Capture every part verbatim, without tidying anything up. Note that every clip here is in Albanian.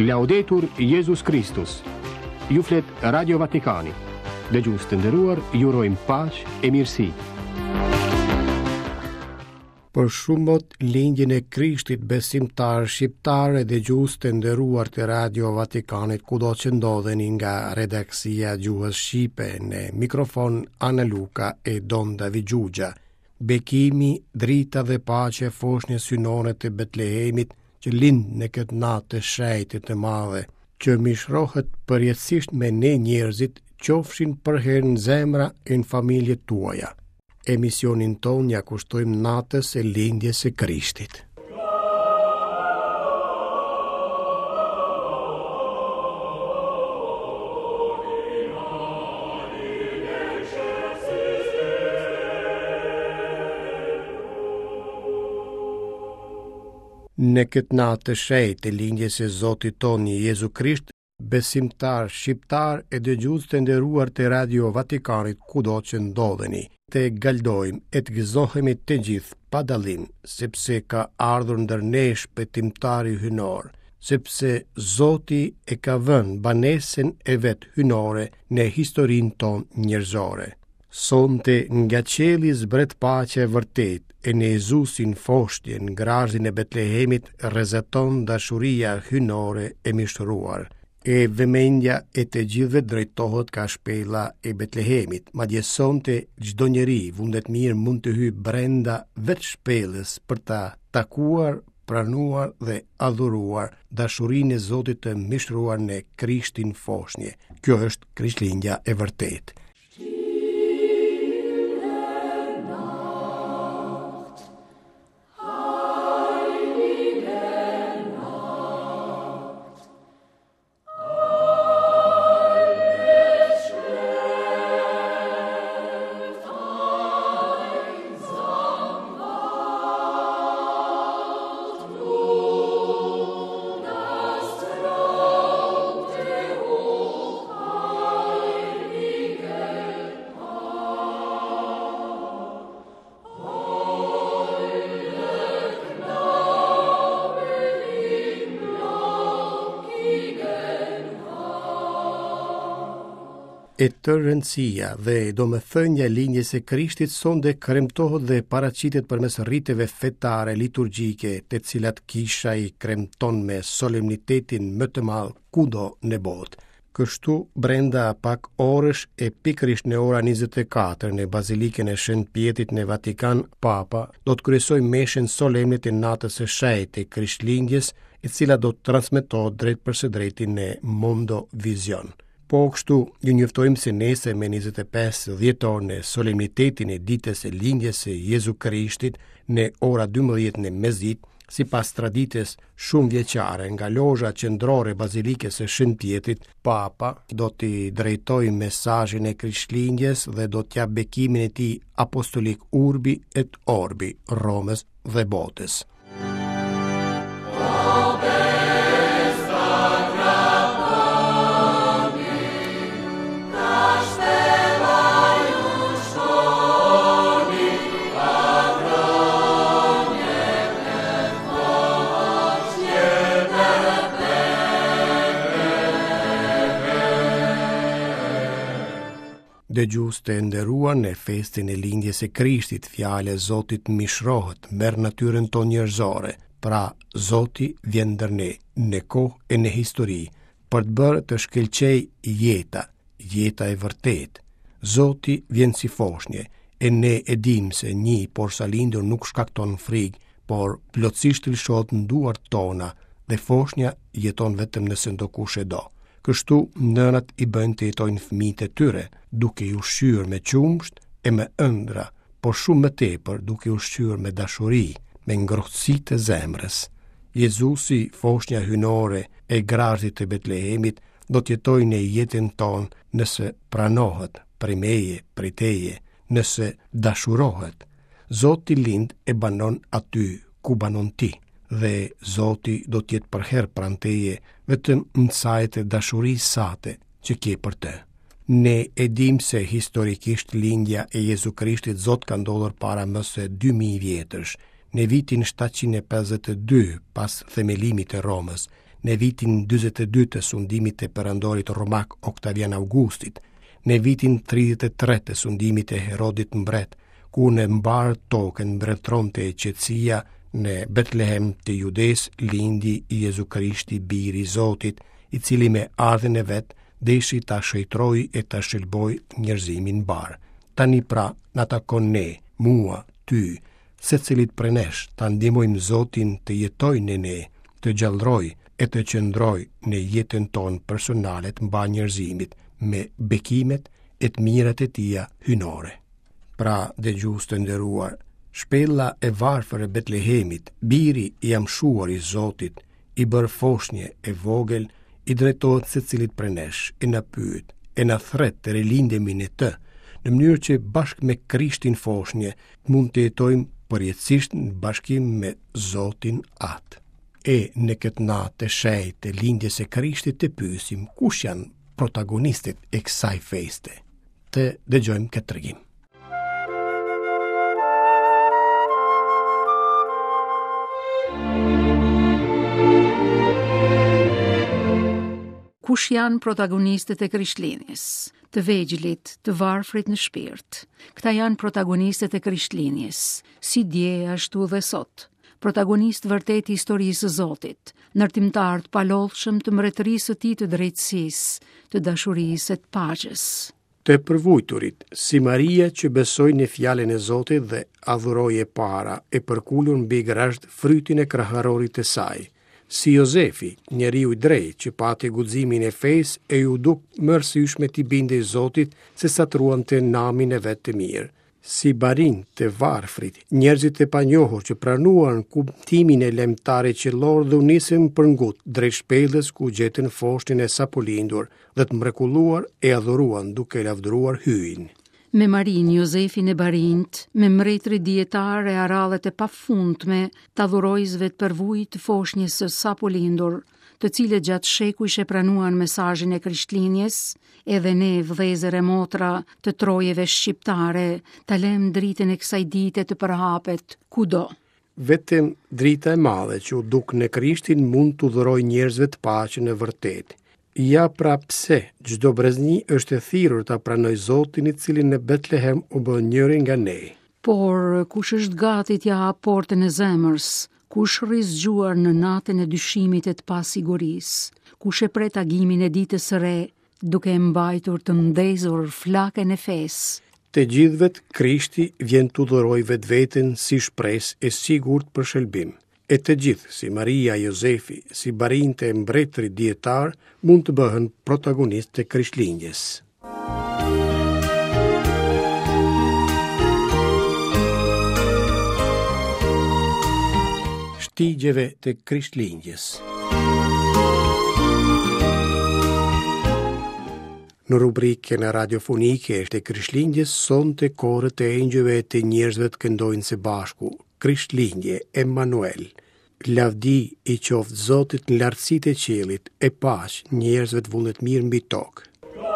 Laudetur Jesus Christus. Ju flet Radio Vatikani. Dëgjues të nderuar, ju urojmë paqë e mirësi. Për shumët, lindjen e Krishtit besimtar shqiptar e dëgjues të nderuar të Radio Vatikanit, kudo që ndodheni nga redaksia Gjuhës Shqipe, në mikrofon Ana Luka e Donda Vigjugia. Bekimi, drita dhe paqe foshnjës synore të Betlehemit, që lind në këtë natë të shenjtë të madhe, që mishrohet përjetësisht me ne njerëzit, qofshin përherë në zemra e në familjet tuaja. Emisionin ton ja kushtojmë natës e lindjes së Krishtit. Në këtë natë të shenjtë të lindjes së Zotit tonë Jezu Krisht, besimtar shqiptar e dëgjues të nderuar të Radio Vatikanit, kudo që ndodheni, të galdojmë e të gëzohemi të gjithë pa dallim, sepse ka ardhur ndër ne shpëtimtari hynor, sepse Zoti e ka vënë banesën e vet hynore në historinë tonë njerëzore. Sonte nga qeli zbret paqe e vërtet, e në Jezusin foshtje në grazhin e Betlehemit rrezeton dashuria hynore e mishtëruar, e vëmendja e të gjithëve drejtohet ka shpella e Betlehemit. Madje sonte çdo njeri vundet mirë mund të hyjë brenda vetë shpellës për ta takuar, pranuar dhe adhuruar dashurinë e Zotit të mishtëruar në Krishtin foshnje. Kjo është Krishtlindja e vërtetë. E të rëndësia dhe domethënia e lindjes së Krishtit sonde kremtohet dhe paraqitet përmes rriteve fetare liturgjike, të cilat kisha i kremton me solemnitetin më të madh kudo në botë. Kështu, brenda pak orësh e pikërisht në ora njëzet e katër në Bazilikën e Shën Pjetrit në Vatikan, Papa do të kryesojë meshën solemne të natës së shenjtë të Krishtlindjes, e cila do të transmetohet drejt për së drejti në Mondo Vision. Po kështu, ju njoftojmë se nesër me njëzet e pesë dhjetor në solemnitetin e ditës së lindjes së Jezu Krishtit në ora dymbëdhjetë në mesditë, sipas traditës shumë vjeçare nga lozha qendrore e Bazilikës së Shën Pjetrit, Papa do t'i drejtojë mesazhin e Krishtlindjes dhe do t'jap bekimin e tij apostolik Urbi et Orbi Romës dhe botës. Dëgjues të nderuar, në festin e lindjes së Krishtit, fjala e Zotit mishrohet, merr natyrën tonë njerëzore. Pra, Zoti vjen ndër ne, në kohë e në histori, për të bërë të shkëlqejë jeta, jeta e vërtetë. Zoti vjen si foshnje, e ne e dim se një porsalindur nuk shkakton frikë, por plotësisht lëshohet në duart tona, dhe foshnja jeton vetëm nëse ndokush e do. Kështu nënat i bëjnë të jetojnë fëmijët e tyre, duke i ushqyer me qumsht e me ëndra, por shumë më tepër duke i ushqyer me dashuri, me ngrohtësi të zemrës. Jezusi, foshnja hynore e grazhit të Betlehemit, do të jetojë në jetën tonë nëse pranohet prej meje, prej teje, nëse dashurohet. Zoti lind e banon aty ku banon ti, dhe Zoti do të jetë për herë pranë teje vetëm në sajtë e dashurisë sate që ke për të. Ne e dim se historikisht lindja e Jezu Krishtit Zot ka ndodhur para më se dy mijë vjetësh, në vitin shtatëqind e pesëdhjetë e dy pas themelimit të Romës, në vitin dyzet e dy të sundimit të perandorit romak Octavian Augustit, në vitin tridhjet e tre të sundimit të Herodit mbret, ku në mbar tokën mbretëronte qetësia, në Betlehem të Judes lindi Jezu Krishti biri i Zotit, i cili me ardhen e vet deshi ta shëjtroj e ta shëlboj njerëzimin bar. Tani pra na takon ne, mua, ty, secilit prej nesh, ta ndihmojmë Zotin të jetojë në ne, të gjallëroj e të qëndroj në jetën tonë personale të mba njerëzimit me bekimet e të mirat e tia hynore. Pra, dëgjues të nderuar, shpella e varfër e Betlehemit, biri i amshuar i Zotit, i bërë foshnje e vogël, i drejtohet secilit prej nesh, e na pyet, e na thret të rilindemi në të, në mënyrë që bashkë me Krishtin foshnje mund të jetojmë përjetësisht në bashkim me Zotin atë. E në këtë natë të shenjtë të lindjes së Krishtit të pyesim kush janë protagonistët e kësaj feste. Të dëgjojmë këtë tregim. Kush janë protagonistët e Krishtlindjes? Të vegjëlit, të varfrit në shpirt. Këta janë protagonistët e Krishtlindjes, si dje ashtu dhe sot. Protagonist vërtet i historisë së Zotit, ndërtimtar të palollshëm të mbretërisë së tij të drejtësisë, të dashurisë e të paqes. Të përvujturit, si Maria që besoi në fjalën e Zotit dhe adhuroi e para e përkulur mbi grasht frytin e kraharorit të saj. Si Jozefi, njeriu i drejtë që pati guximin e fesë e ju duk më rësyshme t'i bindej Zotit se sa truante namin e vet të mirë. Si barin të varfrit, njerëzit e panjohur që pranuan kuptimin e lemtare qellor dhe u nisën për ngut drejt shpellës ku gjetën foshtin e sapo lindur dhe të mrekulluar e adhuruan duke lavdëruar hyin. Me Marin, Jozefin e barint, me mbretëri dietar e arallet e pafundme të adhurojësve të përvujt të foshnjës së sapo lindur, të cilët gjatë shekujsh e pranuan mesazhin e Krishtlindjes, edhe ne vëllezër e motra të trojeve shqiptare, ta lëm dritën e kësaj dite të përhapet kudo. Vetëm drita e madhe që u duk në Krishtin mund të dhurojë njerëzve të paqen e vërtetë. Ja pra pse çdo brezni është e thirrur ta pranoj Zotin i cili në Betlehem u bë njëri nga ne. Por kush është gati t'ja hap portën e zemrës, kush rri zgjuar në natën e dyshimit e të pasigurisë, kush e pret tagimin e ditës së re, duke e mbajtur të ndezur flakën e fesë. Të gjithëvet Krishti vjen t'u dhurojë vetveten si shpresë e sigurt për shëlbim. E të gjithë, si Maria, Jozefi, si barinte e mbretëri dietar, mund të bëhen protagonistë të Krishtlindjes. Shtigjeve të Krishtlindjes. Në rubrikën radiofonike e Krishtlindjes sonte korët e engjëve të njerëzve të këndojnë së bashku. Krishtlindje, Emmanuel, lavdi i qoftë Zotit në lartësitë e qiellit, e paqë njerëzve të vullnet mirë mbi tokë.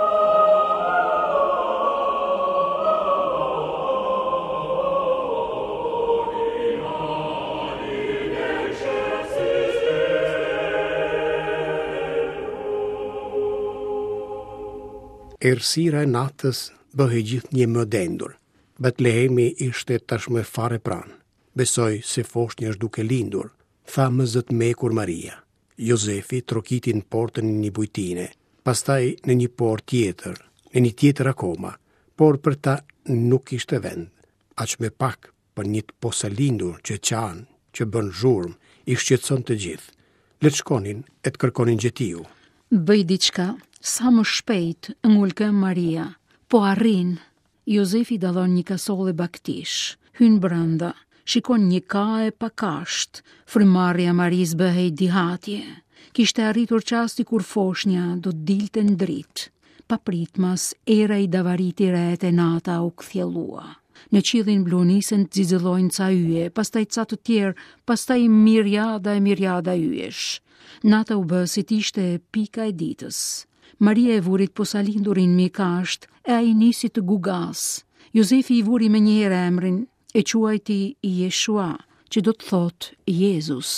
Errësira e natës bëhej gjithnjë më dendur. Betlehemi ishte tashmë fare pranë. Besoj se foshnja është duke lindur, tha më zët mekur Maria. Jozefi trokiti në portën në një bujtine, pastaj në një port tjetër, në një tjetër akoma, por për ta nuk ishte vend. Aq me pak për një të posa lindur që qanë, që bën zhurmë, i shqetëson të gjithë. Le të shkonin e të kërkonin gjetiu. Bëj diçka, sa më shpejt, ngulkë Maria, po arrin. Jozefi dallon një kasolle baktish, hyn brenda. Shikon një kae pa kasht, frymarrja Maris bëhej dihatje. Kishte arritur qasti kur foshnja do të dilte në dritë. Pa pritmas, era i davariti rehet e nata u kthjellua. Në qiellin blu nisën të zizëllojnë ca yje, pastaj ca të tjerë, pastaj mirjada e mirjada yjesh. Nata u bë si t'ishte pika e ditës. Maria e vurit posalindurin mi kasht, e ai nisi të gugas. Jozefi i vuri me një herë emrin, e quajti Jeshua, që do të thot Jezus.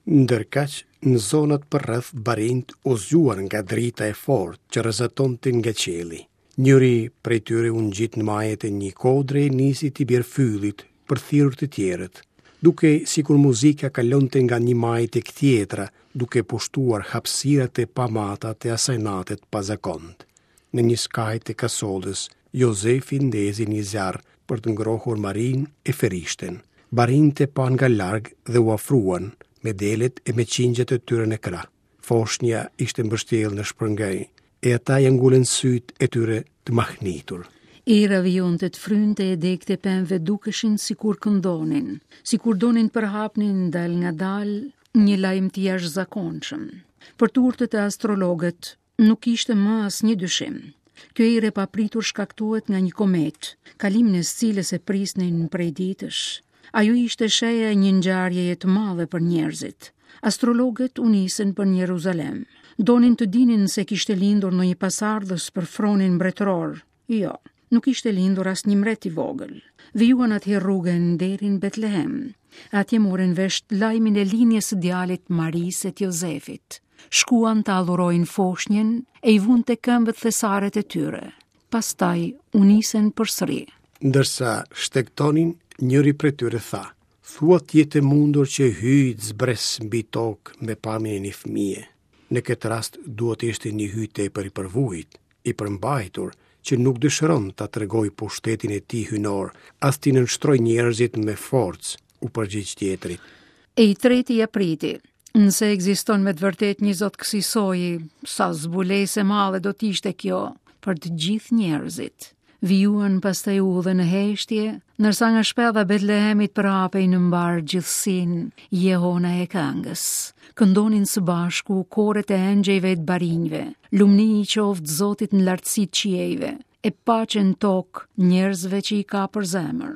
Ndërkaq, në zonat përreth Barinj u zgjuar nga drita e fortë që rrezatonte nga qielli. Njëri prej tyre u ngjit në majet e një kodre e nisi t'i bjerë fyllit për thirrur të tjerët, duke sikur muzika kalonte nga një majë tek tjetra, duke pushtuar hapësirat e pamata të asaj natet pa zakont. Në një skaj të kasollës, Jozefi ndezi një zjarr për të ngrohur Marin e ferishten. Barinjtë e pan nga larg dhe u afruan me delet e me qingjet e tyre në krah. Foshnja ishte mbështjellë në shpërngaj, e ata janë ngulen syt e tyre të mahnitur. Era vionte të frynte e dekte pemve dukeshin si kur këndonin, si kur donin përhapnin dal nga dal një lajm të jashtëzakonshëm. Për turtët e astrologët nuk ishte më as një dyshim. Kjo ere papritur shkaktuhet nga një komet, kalimin e së cilës e prisnin prej ditësh. Ajo ishte sheja e një ngjarjeje të madhe për njerëzit. Astrologët u nisën për në Jeruzalem. Donin të dinin se kishte lindur në një pasardhës për fronin mbretëror. Jo, nuk ishte lindur as një mbret i vogël. Vijuan atje rrugën deri në Betlehem. Atje morën vesh lajmin e linjes së djalit Marisë e Jozefit. Shkuan të adhurojnë foshnjen e i vund të këmbët thesaret e tyre. Pastaj u nisën përsëri. Ndërsa shtektonin, njëri prej tyre tha: "Thuat jetë e mundur që hyjt zbres mbi tokë me pamjen e një fëmije. Në këtë rast duhet ishte një hyj tepër i përvujt, i përmbajtur, që nuk dëshiron ta tregoj pushtetin e tij hynor, as t'i nënshtroj njerëzit me forcë", u përgjigj tjetri. E i treti ja priti. Nëse ekziston me të vërtet një zot kësaj, sa zbulese madhe do t'ishte kjo për të gjithë njerëzit. Vijuan pastaj udhën në heshtje, ndërsa nga shpedha Betlehemit prapej në mbar gjithësinë Jehona e këngës. Këndonin së bashku koret e engjëjve të barinjve, lumni i qoftë Zotit në lartësitë qiejve, e paqe në tokë njerëzve që i ka për zemër.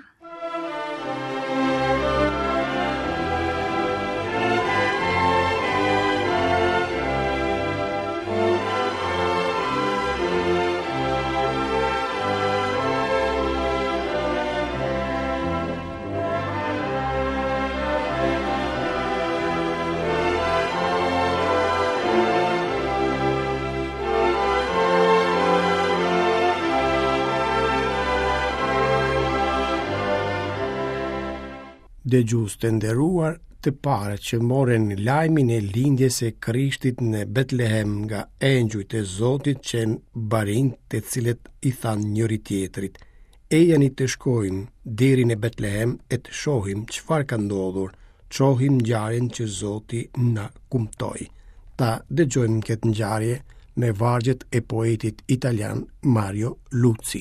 Dëgjues të nderuar, të parët që morën lajmin e lindjes së Krishtit në Betlehem nga engjujt e Zotit që në Barinj, të cilët i thanë njëri tjetrit: "E jani të shkojmë deri në Betlehem e të shohim çfarë ka ndodhur, të shohim ngjarjen që Zoti na kumtoi." Ta dëgjojmë këtë ngjarje me vargjet e poetit italian Mario Luzi.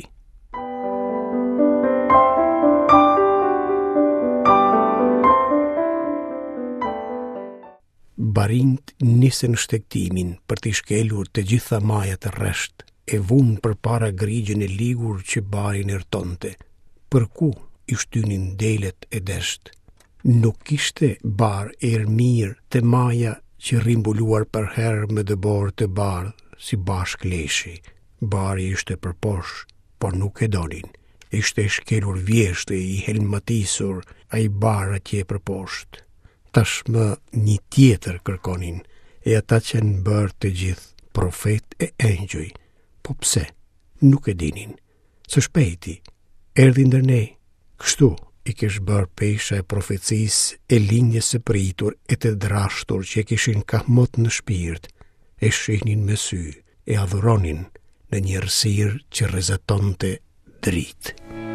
Barinjt nisën shtektimin për t'i shkelur të gjitha majat rresht, e vunë për para grigjën e ligur që bari nërtonte. Për ku i shtynin delet e desht? Nuk ishte bar e mirë të maja që rimbuluar për herë me dëbor të bardh si bashk leshi. Bari ishte për posh, por nuk e donin. Ishte shkelur vjeshtë i helmatisur a i bar atje për poshtë. Tashmë një tjetër kërkonin, e ata që në bërë të gjithë, profet e engjëj. Po pse? Nuk e dinin. Së shpejti, erdhi ndër ne. Kështu i kish bërë pesha e profecisë e lindjes së pritur e të drashtur që e kishin kahmot në shpirt, e shihnin me sy, e adhuronin në një errësirë që rrezatonte dritë.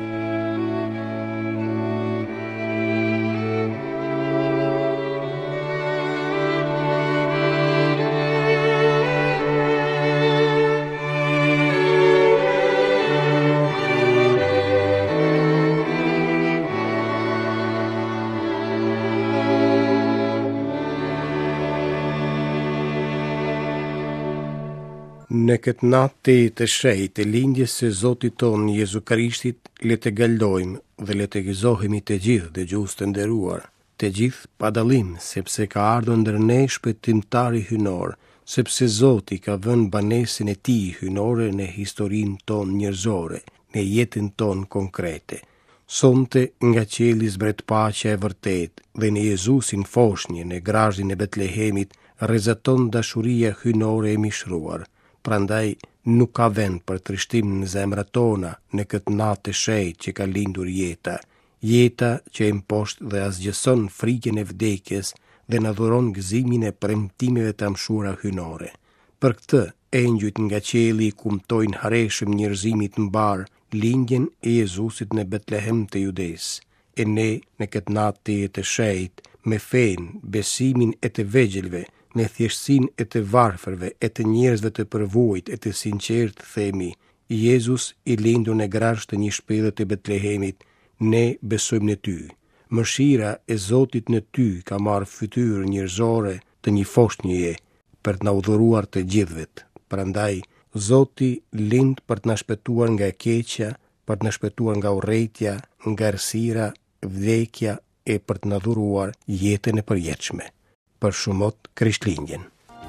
Në këtë natë të shenjtë e lindjes së Zotit tonë Jezu Krishtit, le të galdojmë dhe le të gëzohemi të gjithë dëgjues të nderuar, të gjithë pa dallim, sepse ka ardhur ndër ne shpëtimtari hynor, sepse Zoti ka vënë banesën e tij hynore në historinë tonë njerëzore, në jetën tonë konkrete. Sonte nga qeli zbret paqja e vërtet dhe në Jezusin foshnjën e grazhin e Betlehemit rrezaton dashuria hynore e mishruar. Prandaj nuk ka vend për trishtim në zemrat tona në këtë natë të shejtë që ka lindur jeta. Jeta që e mposht dhe asgjëson frikën e vdekjes dhe na dhuron gëzimin e premtimeve të amshura hynore. Për këtë, engjujt nga qielli kumtojnë hareshëm njerëzimit mbar lindjen e Jezusit në Betlehem të Judes. E ne në këtë natë të jetë shejt, me fen, besimin e të vegjëlve, me thjeshtësinë e të varfërve, e të njerëzve të përvojt, e të sinqert themi, Jezus i lindur në grazh të një shpellë të Betlehemit, ne besojmë në ty. Mëshira e Zotit në ty ka marrë fytyrë njerëzore të një foshnjëje për të na udhëruar të gjithëvet. Prandaj Zoti lind për të na shpëtuar nga e keqja, për të na shpëtuar nga urrejtja, nga errësira, vdekja e për të na dhuruar jetën e përjetshme. Për shumot Krishtlindjen.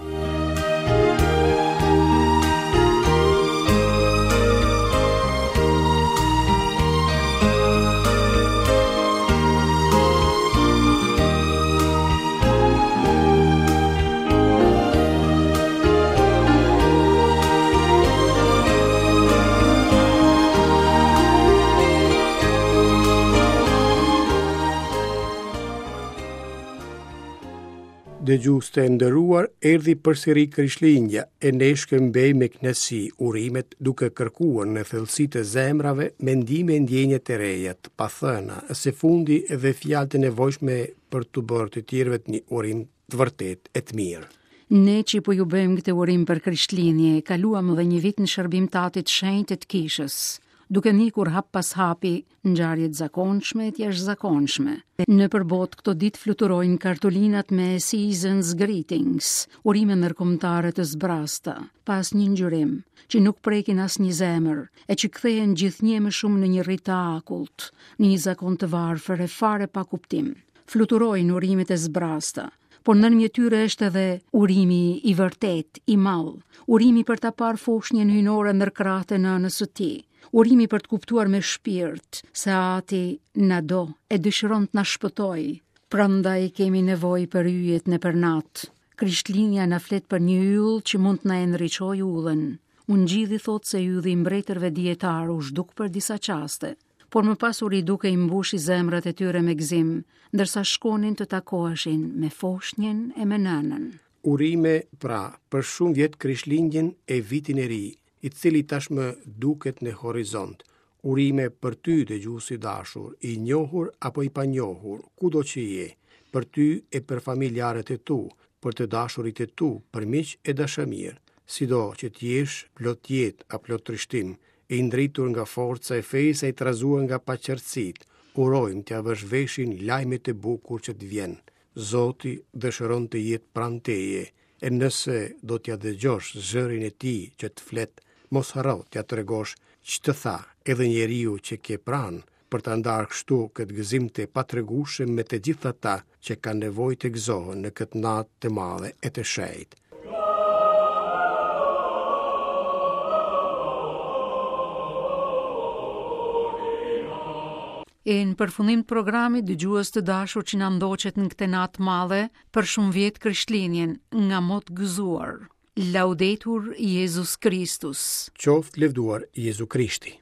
Dëgjues të nderuar, erdhi përsëri Krishtlindja e ne shkëmbej me kënaqësi urimet duke kërkuar në thellësitë e zemrave mendime e ndjenje të reja, të pathëna, së fundi edhe fjalë të nevojshme për të bërë të tjerëve një urim të vërtet e të mirë. Ne që po ju bëjmë këtë urim për Krishtlindje, kaluam edhe një vit në shërbim të atit shenjtë të kishës, duke nikur hap pas hapi ngjarjet zakonshme e jashtëzakonshme. Në përbot këto ditë fluturojnë kartolinat me Seasons Greetings, urime ndërkombëtare të zbrasta, pas një ngjyrim që nuk prekin as një zemër, e që kthehen gjithnjë më shumë në një rrit të akullt, në një zakon të varfër e fare pa kuptim. Fluturojnë urimet e zbrasta, por nën mjet tyre është edhe urimi i vërtet, i mall, urimi për ta parë foshnjën hynore ndër krahët e nënës së tij. Urimi për të kuptuar me shpirt se Ati na do e dëshiron të na shpëtoj. Prandaj kemi nevojë për yjet në përnat. Krishtlindja na flet për një yll që mund të na enriqoj ullën. Unë gjithi thot se ylli i mbretërve dietar u zhduk për disa qaste, por më pas u riduke i mbushi zemrat e tyre me gëzim, ndërsa shkonin të takoheshin me foshnjën e me nënën. Urime pra për shumë vjet Krishtlindjen e vitin e ri, i cili tashmë duket në horizont. Urime për ty dëgjuesi i dashur, i njohur apo i panjohur, kudo që je, për ty e për familjarët e tu, për të dashurit e tu, për miq e dashamirë, sido që t'jesh plot jetë a plot trishtim, e ndritur nga forca e fesë e trazuar nga paqartësit, urojmë t'ja vësh veshin lajmet e bukur që t'vjen. Zoti dëshiron të jetë pranë teje, e nëse do t'ja dëgjosh zërin e tij që të flet, mos harro t'ja tregosh ç'të tha edhe njeriu që ke pranë, për ta ndarë kështu këtë gëzim të patregueshëm me të gjithë ata që kanë nevojë të gëzohen në këtë natë të madhe e të shejtë. E në përfundim të programit, dëgjues të dashur që na ndoqet në këtë natë madhe për shumë vjet Krishtlindjen nga mot gëzuar. Laudetur Jesus Christus. Qoftë lëvduar Jezu Krishti.